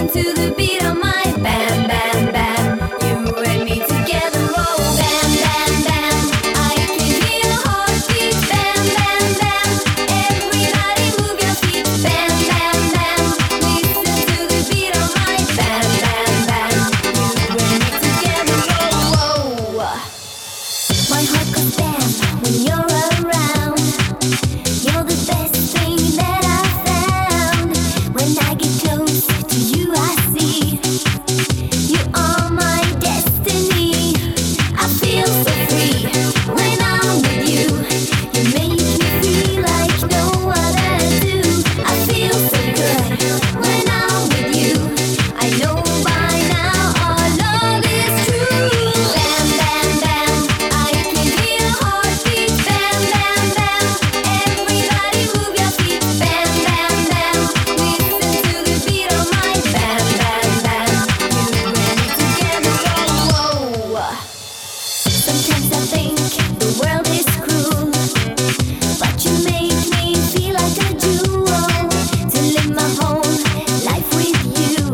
to the beat of my bam, bam, bam. You and me together, oh, bam, bam, bam. I can hear your heartbeat, bam, bam, bam. Everybody move your feet, bam, bam, bam. Listen to the beat of my bam, bam, bam. You and me together, oh, oh. My heart goes bam when you're around. You're the best thing that I've found. When I get close to you, I see you are my destiny. I feel so free when I'm with you. You make me feel like no other do. I feel so good when I'm with you. I know by now our love is true. Bam, bam, bam. I can hear your heartbeat. Bam, bam, bam. Everybody move your feet. Bam, bam, bam. Listen to the beat of my bam, bam, bam. You and me together, oh, oh. Sometimes I think the world is cruel, but you make me feel like a jewel. To live my whole life with you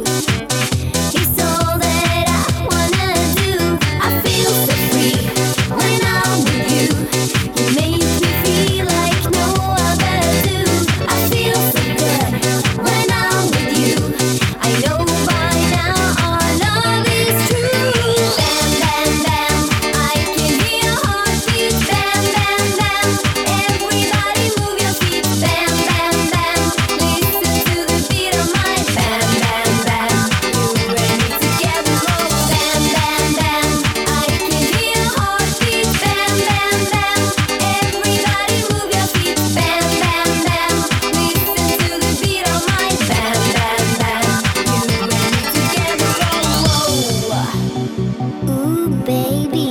is all that I wanna do. I feel so free when I'm with you. You make me feel like no other do. I feel so good when I'm with you. I know by now our love is true. Bam, bam, bam. I can hear your heartbeat. Bam, bam, bam. Everybody move your feet. Bam, bam, bam. Listen to the beat of my bam, bam, bam. You and me together, oh, bam, bam, bam. I can hear your heartbeat. Bam, bam, bam. Everybody move your feet. Bam, bam, bam. Listen to the beat of my bam, bam, bam. You and me together, oh, oh. Ooh, baby.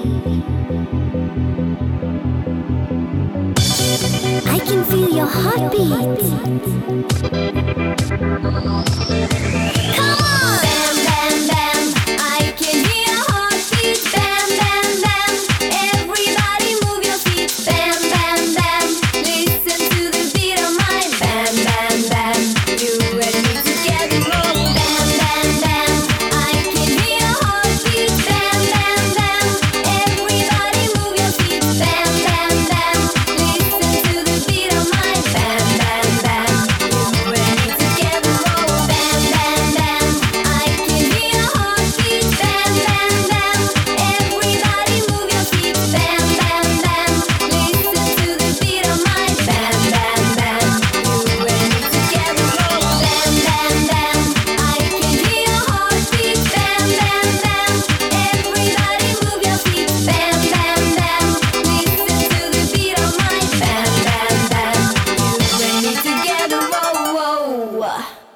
I can feel your heartbeat.